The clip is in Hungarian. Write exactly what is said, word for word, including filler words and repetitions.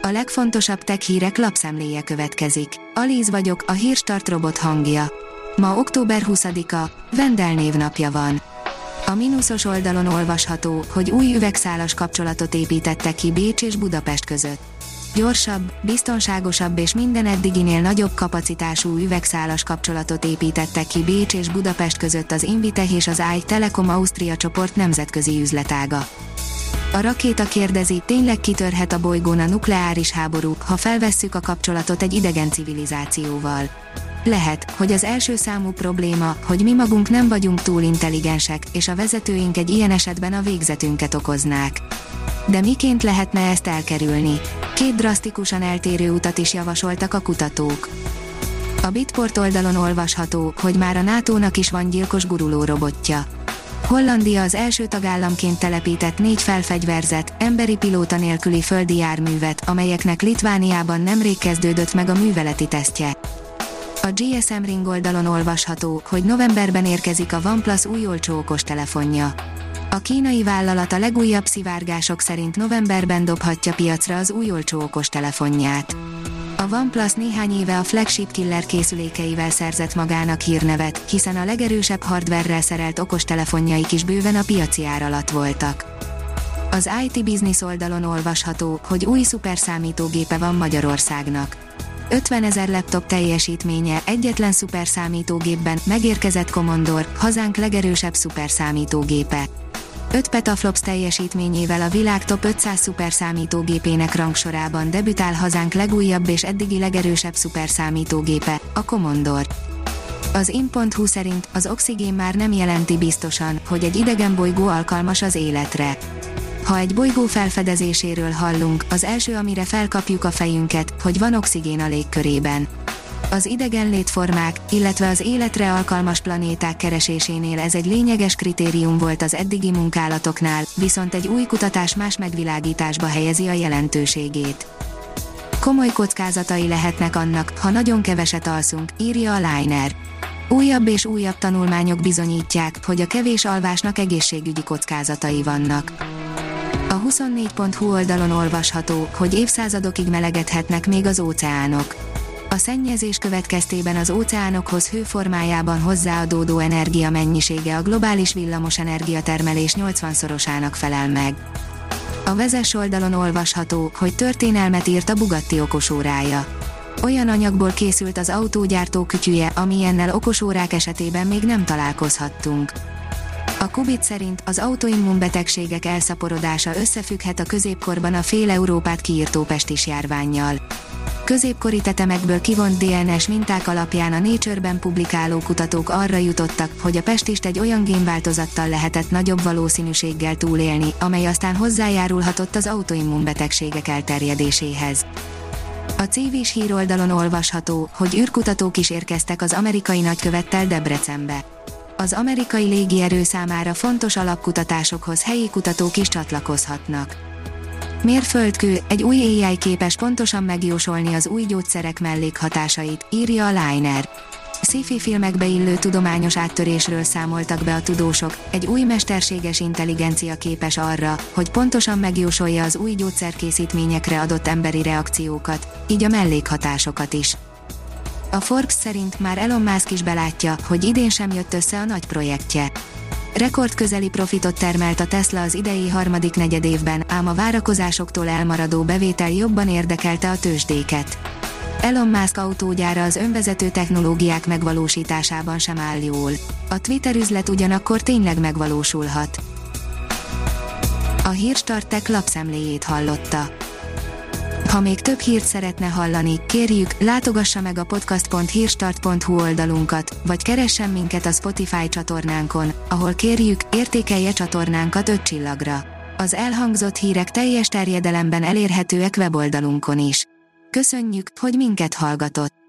A legfontosabb tech hírek lapszemléje következik. Alíz vagyok, a Hírstart robot hangja. Ma október huszadika, Vendel névnapja van. A mínuszos oldalon olvasható, hogy új üvegszálas kapcsolatot építettek ki Bécs és Budapest között. Gyorsabb, biztonságosabb és minden eddiginél nagyobb kapacitású üvegszálas kapcsolatot építettek ki Bécs és Budapest között az Invitech és az i Telekom Ausztria csoport nemzetközi üzletága. A rakéta kérdezi, tényleg kitörhet a bolygón a nukleáris háború, ha felvesszük a kapcsolatot egy idegen civilizációval. Lehet, hogy az első számú probléma, hogy mi magunk nem vagyunk túl intelligensek, és a vezetőink egy ilyen esetben a végzetünket okoznák. De miként lehetne ezt elkerülni? Két drasztikusan eltérő utat is javasoltak a kutatók. A Bitport oldalon olvasható, hogy már a nátónak is van gyilkos guruló robotja. Hollandia az első tagállamként telepített négy felfegyverzett, emberi pilóta nélküli földi járművet, amelyeknek Litvániában nemrég kezdődött meg a műveleti tesztje. A gé es em Ring oldalon olvasható, hogy novemberben érkezik a OnePlus új olcsó okostelefonja. A kínai vállalat a legújabb szivárgások szerint novemberben dobhatja piacra az új olcsó okostelefonját. A OnePlus néhány éve a flagship killer készülékeivel szerzett magának hírnevet, hiszen a legerősebb hardverrel szerelt okostelefonjaik is bőven a piaci ár alatt voltak. Az i té Business oldalon olvasható, hogy új szuperszámítógépe van Magyarországnak. ötvenezer laptop teljesítménye egyetlen szuperszámítógépben, megérkezett Commodore, hazánk legerősebb szuperszámítógépe. öt petaflops teljesítményével a világ top ötszáz szuperszámítógépének rangsorában debütál hazánk legújabb és eddigi legerősebb szuperszámítógépe, a Commodore. Az in pont hu szerint az oxigén már nem jelenti biztosan, hogy egy idegen bolygó alkalmas az életre. Ha egy bolygó felfedezéséről hallunk, az első, amire felkapjuk a fejünket, hogy van oxigén a légkörében. Az idegen létformák, illetve az életre alkalmas planéták keresésénél ez egy lényeges kritérium volt az eddigi munkálatoknál, viszont egy új kutatás más megvilágításba helyezi a jelentőségét. Komoly kockázatai lehetnek annak, ha nagyon keveset alszunk, írja a Liner. Újabb és újabb tanulmányok bizonyítják, hogy a kevés alvásnak egészségügyi kockázatai vannak. A huszonnégy pont hu oldalon olvasható, hogy évszázadokig melegedhetnek még az óceánok. A szennyezés következtében az óceánokhoz hőformájában hozzáadódó energia mennyisége a globális villamos energiatermelés nyolcvanszorosának felel meg. A Vezess oldalon olvasható, hogy történelmet írt a Bugatti okosórája. Olyan anyagból készült az autógyártó kütyüje, amilyennel okosórák esetében még nem találkozhattunk. A Kubit szerint az autoimmunbetegségek elszaporodása összefügghet a középkorban a fél Európát kiirtó pestis járvánnyal. Középkori tetemekből kivont dé en es minták alapján a Nature-ben publikáló kutatók arra jutottak, hogy a pestist egy olyan génváltozattal lehetett nagyobb valószínűséggel túlélni, amely aztán hozzájárulhatott az autoimmunbetegségek elterjedéséhez. A Civis híroldalon olvasható, hogy űrkutatók is érkeztek az amerikai nagykövettel Debrecenbe. Az amerikai légierő számára fontos alapkutatásokhoz helyi kutatók is csatlakozhatnak. Mérföldkő, egy új á i képes pontosan megjósolni az új gyógyszerek mellékhatásait, írja a Liner. Sci-fi filmekbe illő tudományos áttörésről számoltak be a tudósok, egy új mesterséges intelligencia képes arra, hogy pontosan megjósolja az új gyógyszerkészítményekre adott emberi reakciókat, így a mellékhatásokat is. A Forbes szerint már Elon Musk is belátja, hogy idén sem jött össze a nagy projektje. Rekordközeli profitot termelt a Tesla az idei harmadik negyedévben, ám a várakozásoktól elmaradó bevétel jobban érdekelte a tőzsdéket. Elon Musk autógyára az önvezető technológiák megvalósításában sem áll jól. A Twitter üzlet ugyanakkor tényleg megvalósulhat. A Hírstart Tech lapszemléjét hallotta. Ha még több hírt szeretne hallani, kérjük, látogassa meg a podcast pont hírstart pont hu oldalunkat, vagy keressen minket a Spotify csatornánkon, ahol kérjük, értékelje csatornánkat öt csillagra. Az elhangzott hírek teljes terjedelemben elérhetőek weboldalunkon is. Köszönjük, hogy minket hallgatott!